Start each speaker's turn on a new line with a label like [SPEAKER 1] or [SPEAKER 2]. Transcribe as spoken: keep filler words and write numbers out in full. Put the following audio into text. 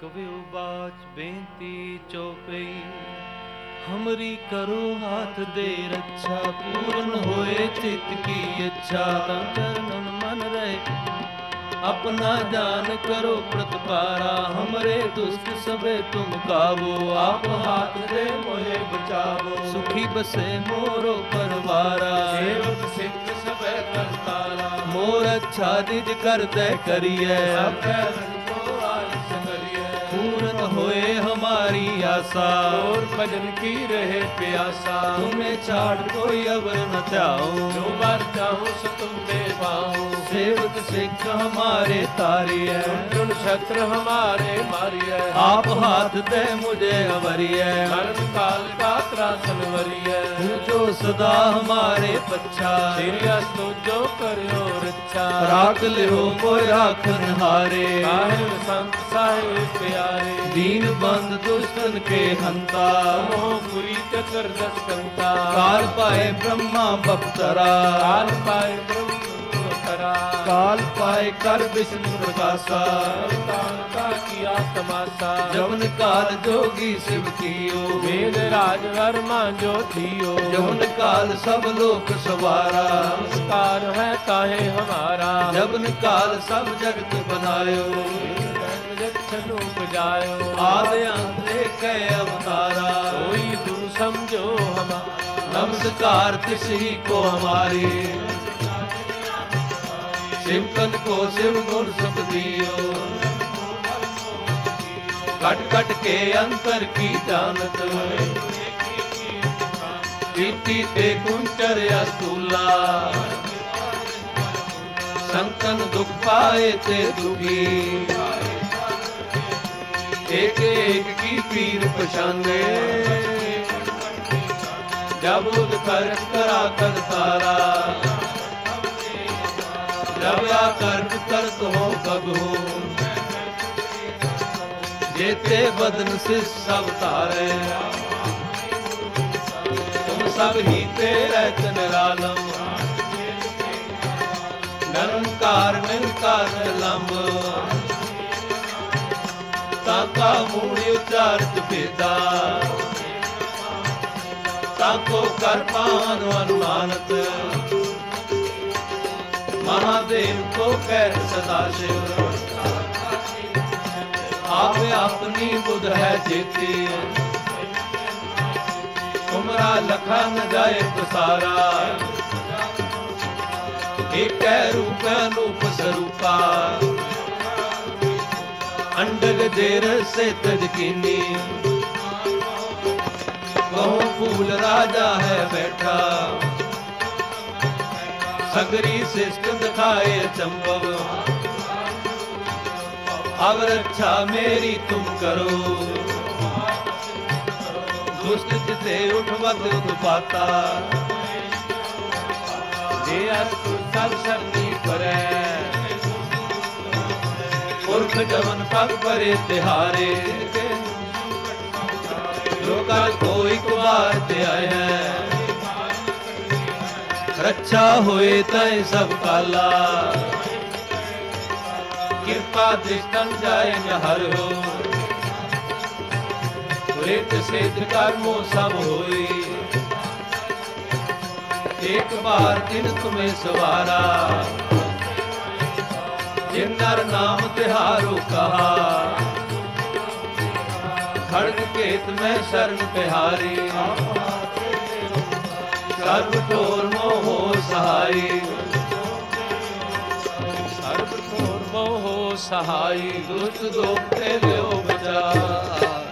[SPEAKER 1] कवि बाच बेनती चौपई हमरी करो हाथ दे रक्षा पूर्ण होए चित की इच्छा चरणन मन रहे अपना जान करो प्रतिपारा हमरे दुष्ट सबे तुम काबो आप हाथ दे मोहे बचावो सुखी बसे मोरो परवारा सेवक सिख सबे करतारा मोर अच्छा निज कर दे करिए पूर्ण होए हमारी आशा और भजन की रहे प्यासा तुम्हें छाड़ कोई अवर न चाहूं जो बार चाहूं सो तुम दे पाऊं सेवक सिख हमारे तारी है उन शस्त्र हमारे मारी है आप हाथ दे मुझे अवरिय मरण काल का त्रासन वरिय तू जो सदा हमारे पच्छा सीरियस तो जो करो रक्षा राख लियो कोई राखन हारे साहिब संत साहिब प्यारे दीन बंद दुष्टन के हंता मोहपुरी चक्र दस कंता काल पाए ब्रह्मा बख्तरा काल पाए ब्रह्म काल पाए कर विष्णु प्रकाशा काल का किया तमाशा जवन काल जोगी शिव कियो वेद राज वर्मा जो थियो जवन काल सब लोक सवारा नमस्कार है ताहे हमारा जवन काल सब जगत बनायो जायो आदि अंत एक अवतारा कोई दुर समझो हमारा नमस्कार किसी को हमारी शिवकन को शिव गुण सुख दियो कट कट के अंतर की जानत पीती ते कुंचर या स्थूला संतन दुख पाए ते दुखी एक एक की पीर पछाने जब उद कर करा कर तारा जब या कर्म करत हो कब हो जेते बदन से सब तारे तुम सब ही तेरे निरालम निरंकार निरंकार लंब ताका मूड़ी उच्चारित भेदा ताको कर पान अनुमानत महादेव को कह सदाशिव आप अपनी बुध है जेती तुमरा लखा न जाए प्रसारा एक रूप अनूप स्वरूपा अंडग जेर से तजकीनी कहो फूल राजा है बैठा सगरी शिष्ट दिखाए चंबव अब रक्षा मेरी तुम करो दुष्ट चिते उठवत उत्पाता जे अस्तु सब शरणी परै पुरख जवन पग परे तिहारे लोका कोई कुबार ते आए हैं रक्षा होए तय सब काला कृपा दृष्टन जाए न हर हो रेत सेत कर्मो सब होई एक बार दिन तुम्हें सवारा जिन्नर नाम तिहारो कहा खड़ग केत में शरण तिहारी सर्व ठोर मोहो सहाई सर्व ठोर मोहो सहाई दुष्ट दोख ते लो बचा